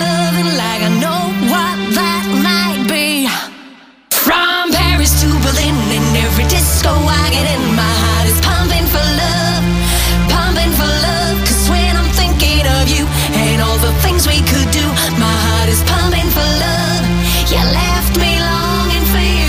loving like I know what that might be. From Paris to Berlin, in every disco I get in, my heart is pumping for love, pumping for love. 'Cause when I'm thinking of you and all the things we could do, my heart is pumping for love. You left me longing for you.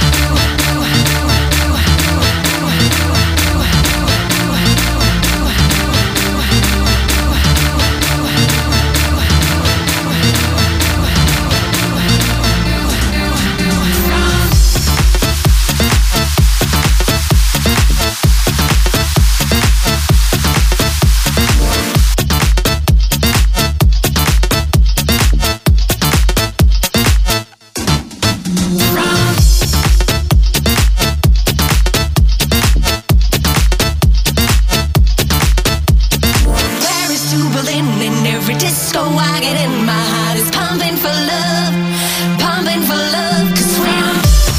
I get in, my heart is pumping for love, pumping for love. 'Cause when I'm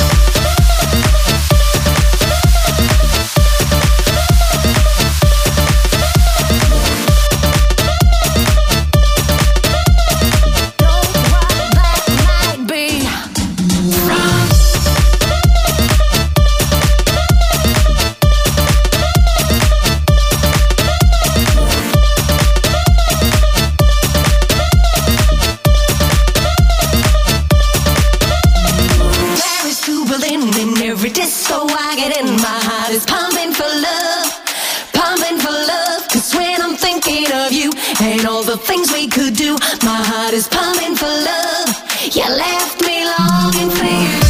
disco I get in, my heart is pumping for love, pumping for love. 'Cause when I'm thinking of you and all the things we could do, my heart is pumping for love. You left me longing for you.